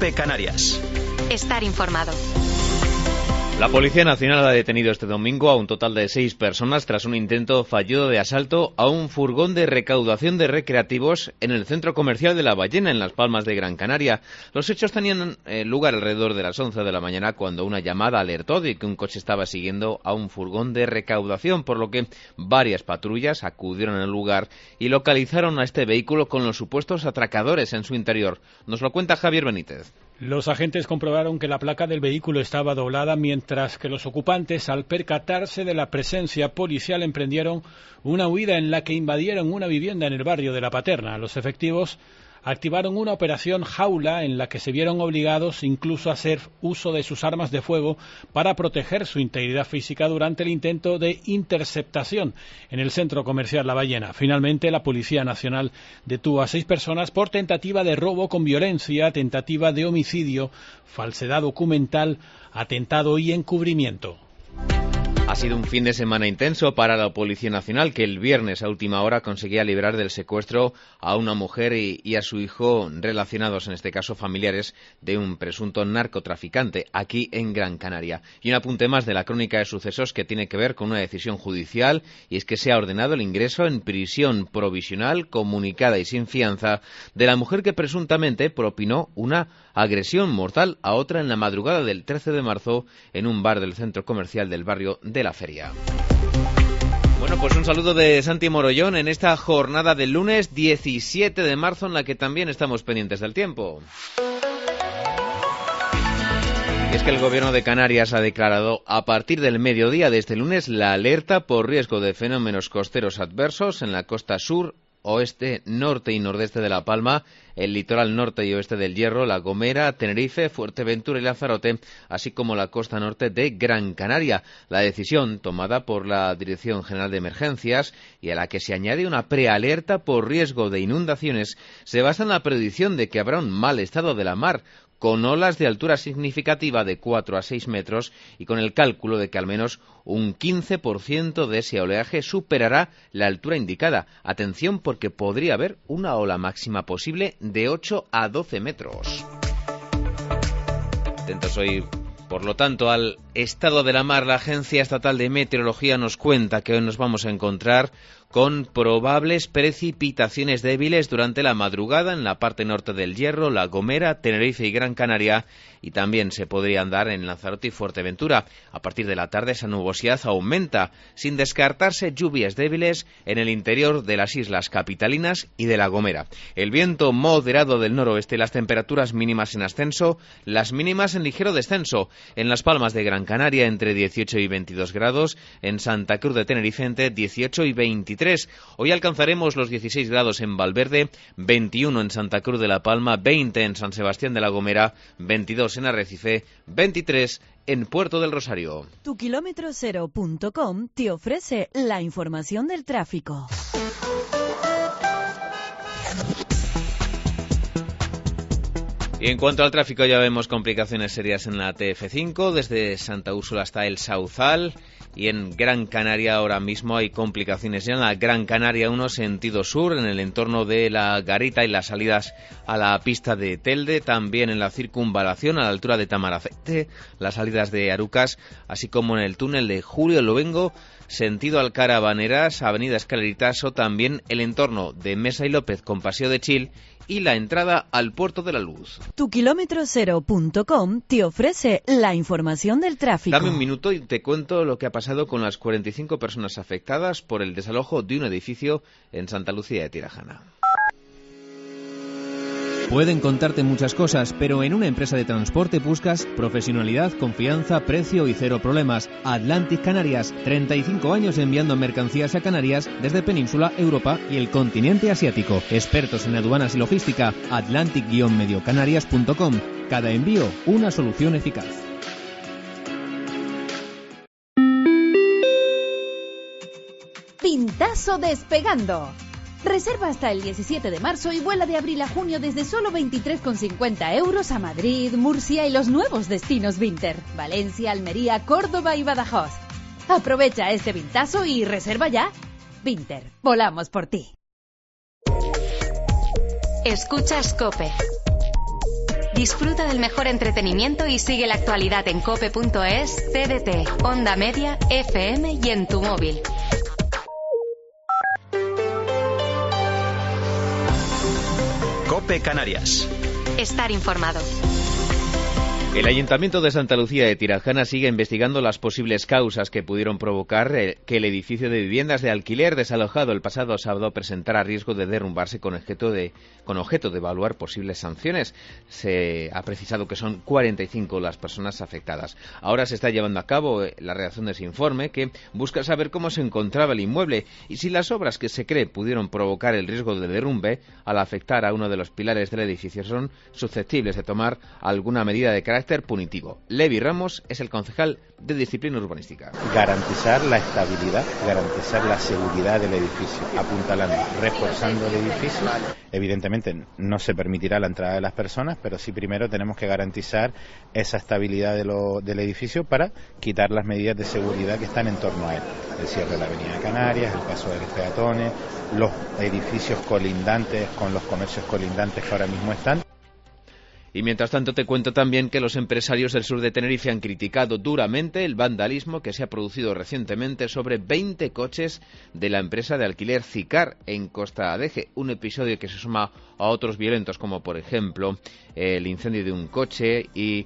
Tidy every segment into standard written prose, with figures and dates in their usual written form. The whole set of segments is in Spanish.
COPE Canarias. Estar informado. La Policía Nacional ha detenido este domingo a un total de 6 personas tras un intento fallido de asalto a un furgón de recaudación de recreativos en el centro comercial de La Ballena, en Las Palmas de Gran Canaria. Los hechos tenían lugar alrededor de las 11 de la mañana, cuando una llamada alertó de que un coche estaba siguiendo a un furgón de recaudación, por lo que varias patrullas acudieron al lugar y localizaron a este vehículo con los supuestos atracadores en su interior. Nos lo cuenta Javier Benítez. Los agentes comprobaron que la placa del vehículo estaba doblada, mientras que los ocupantes, al percatarse de la presencia policial, emprendieron una huida en la que invadieron una vivienda en el barrio de La Paterna. Los efectivos activaron una operación jaula en la que se vieron obligados incluso a hacer uso de sus armas de fuego para proteger su integridad física durante el intento de interceptación en el centro comercial La Ballena. Finalmente, la Policía Nacional detuvo a 6 personas por tentativa de robo con violencia, tentativa de homicidio, falsedad documental, atentado y encubrimiento. Ha sido un fin de semana intenso para la Policía Nacional, que el viernes a última hora conseguía librar del secuestro a una mujer y a su hijo, relacionados en este caso familiares de un presunto narcotraficante aquí en Gran Canaria. Y un apunte más de la crónica de sucesos que tiene que ver con una decisión judicial, y es que se ha ordenado el ingreso en prisión provisional comunicada y sin fianza de la mujer que presuntamente propinó una agresión mortal a otra en la madrugada del 13 de marzo en un bar del centro comercial del barrio de La Feria. Bueno, pues un saludo de Santi Morollón en esta jornada del lunes 17 de marzo, en la que también estamos pendientes del tiempo. Es que el Gobierno de Canarias ha declarado a partir del mediodía de este lunes la alerta por riesgo de fenómenos costeros adversos en la costa sur, oeste, norte y nordeste de La Palma, el litoral norte y oeste del Hierro, La Gomera, Tenerife, Fuerteventura y Lanzarote, así como la costa norte de Gran Canaria. La decisión, tomada por la Dirección General de Emergencias y a la que se añade una prealerta por riesgo de inundaciones, se basa en la predicción de que habrá un mal estado de la mar, con olas de altura significativa de 4 a 6 metros y con el cálculo de que al menos un 15% de ese oleaje superará la altura indicada. Atención, porque podría haber una ola máxima posible de 8 a 12 metros. Atentos hoy, por lo tanto, al estado de la mar. La Agencia Estatal de Meteorología nos cuenta que hoy nos vamos a encontrar con probables precipitaciones débiles durante la madrugada en la parte norte del Hierro, La Gomera, Tenerife y Gran Canaria, y también se podrían dar en Lanzarote y Fuerteventura. A partir de la tarde esa nubosidad aumenta, sin descartarse lluvias débiles en el interior de las islas capitalinas y de La Gomera. El viento moderado del noroeste, las temperaturas mínimas en ascenso, las mínimas en ligero descenso. En Las Palmas de Gran Canaria entre 18 y 22 grados, en Santa Cruz de Tenerife entre 18 y 23. Hoy alcanzaremos los 16 grados en Valverde, 21 en Santa Cruz de la Palma, 20 en San Sebastián de la Gomera, 22 en Arrecife, 23 en Puerto del Rosario. Tukilometrocero.com te ofrece la información del tráfico. Y en cuanto al tráfico, ya vemos complicaciones serias en la TF5, desde Santa Úrsula hasta el Sauzal, y en Gran Canaria ahora mismo hay complicaciones ya en la Gran Canaria 1 sentido sur, en el entorno de la Garita y las salidas a la pista de Telde, también en la circunvalación a la altura de Tamaracete, las salidas de Arucas, así como en el túnel de Julio Luengo, sentido Alcara Baneras, avenida Escaleritas, o también el entorno de Mesa y López con Paseo de Chil y la entrada al Puerto de la Luz. Tukilometrocero.com te ofrece la información del tráfico. Dame un minuto y te cuento lo que ha pasado con las 45 personas afectadas por el desalojo de un edificio en Santa Lucía de Tirajana. Pueden contarte muchas cosas, pero en una empresa de transporte buscas profesionalidad, confianza, precio y cero problemas. Atlantic Canarias, 35 años enviando mercancías a Canarias desde Península, Europa y el continente asiático. Expertos en aduanas y logística, atlantic-mediocanarias.com. Cada envío, una solución eficaz. Pintazo despegando. Reserva hasta el 17 de marzo y vuela de abril a junio desde solo 23,50 euros a Madrid, Murcia y los nuevos destinos Vinter, Valencia, Almería, Córdoba y Badajoz. Aprovecha este pintazo y reserva ya. Vinter, volamos por ti. Escuchas COPE. Disfruta del mejor entretenimiento y sigue la actualidad en cope.es, TDT, Onda Media, FM y en tu móvil. COPE Canarias. Estar informado. El Ayuntamiento de Santa Lucía de Tirajana sigue investigando las posibles causas que pudieron provocar que el edificio de viviendas de alquiler desalojado el pasado sábado presentara riesgo de derrumbarse con objeto de evaluar posibles sanciones. Se ha precisado que son 45 las personas afectadas. Ahora se está llevando a cabo la redacción de ese informe que busca saber cómo se encontraba el inmueble y si las obras que se cree pudieron provocar el riesgo de derrumbe al afectar a uno de los pilares del edificio son susceptibles de tomar alguna medida de carácter punitivo. Levi Ramos es el concejal de Disciplina Urbanística. Garantizar la estabilidad, garantizar la seguridad del edificio, apuntalando, reforzando el edificio. Evidentemente no se permitirá la entrada de las personas, pero sí primero tenemos que garantizar esa estabilidad del edificio para quitar las medidas de seguridad que están en torno a él. El cierre de la Avenida Canarias, el paso de los peatones, los edificios colindantes con los comercios colindantes que ahora mismo están. Y mientras tanto te cuento también que los empresarios del sur de Tenerife han criticado duramente el vandalismo que se ha producido recientemente sobre 20 coches de la empresa de alquiler Zicar en Costa Adeje, un episodio que se suma a otros violentos como por ejemplo el incendio de un coche y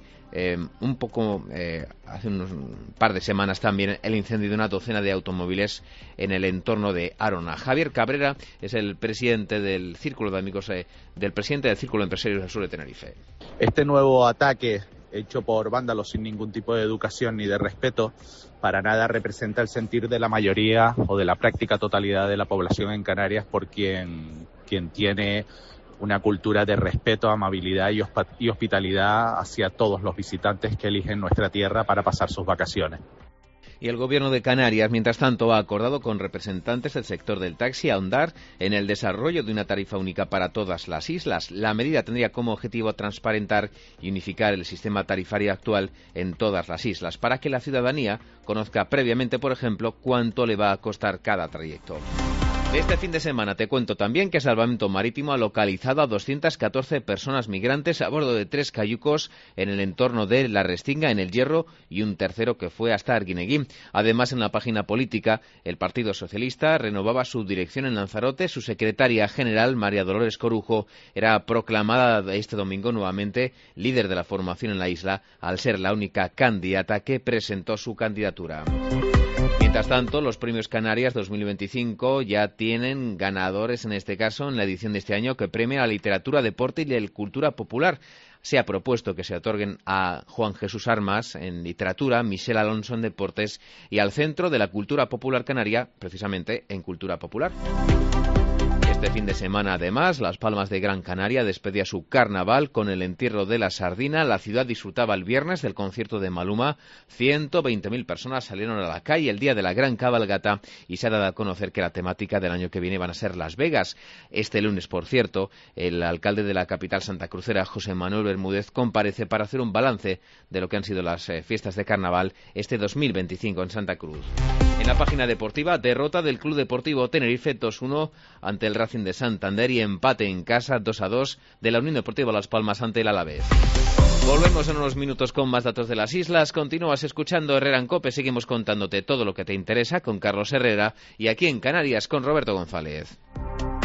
hace un par de semanas también el incendio de una docena de automóviles en el entorno de Arona. Javier Cabrera es el presidente del Círculo de Amigos del presidente del Círculo de Empresarios del Sur de Tenerife. Este nuevo ataque hecho por vándalos sin ningún tipo de educación ni de respeto para nada representa el sentir de la mayoría o de la práctica totalidad de la población en Canarias por quien tiene una cultura de respeto, amabilidad y hospitalidad hacia todos los visitantes que eligen nuestra tierra para pasar sus vacaciones. Y el Gobierno de Canarias, mientras tanto, ha acordado con representantes del sector del taxi ahondar en el desarrollo de una tarifa única para todas las islas. La medida tendría como objetivo transparentar y unificar el sistema tarifario actual en todas las islas, para que la ciudadanía conozca previamente, por ejemplo, cuánto le va a costar cada trayecto. Este fin de semana te cuento también que Salvamento Marítimo ha localizado a 214 personas migrantes a bordo de 3 cayucos en el entorno de La Restinga, en El Hierro, y un tercero que fue hasta Arguineguín. Además, en la página política, el Partido Socialista renovaba su dirección en Lanzarote. Su secretaria general, María Dolores Corujo, era proclamada este domingo nuevamente líder de la formación en la isla, al ser la única candidata que presentó su candidatura. Mientras tanto, los premios Canarias 2025 ya tienen ganadores, en este caso, en la edición de este año, que premia la literatura, deporte y la cultura popular. Se ha propuesto que se otorguen a Juan Jesús Armas en literatura, Michel Alonso en deportes y al Centro de la Cultura Popular Canaria, precisamente en cultura popular. Este fin de semana, además, Las Palmas de Gran Canaria despedía su carnaval con el entierro de la sardina. La ciudad disfrutaba el viernes del concierto de Maluma. 120.000 personas salieron a la calle el día de la gran cabalgata y se ha dado a conocer que la temática del año que viene van a ser Las Vegas. Este lunes, por cierto, el alcalde de la capital santacrucera, José Manuel Bermúdez, comparece para hacer un balance de lo que han sido las fiestas de carnaval este 2025 en Santa Cruz. En la página deportiva, derrota del Club Deportivo Tenerife 2-1 ante el Racing de Santander y empate en casa 2-2 de la Unión Deportiva Las Palmas ante el Alavés. Volvemos en unos minutos con más datos de las islas. Continúas escuchando Herrera en COPE. Seguimos contándote todo lo que te interesa con Carlos Herrera y aquí en Canarias con Roberto González.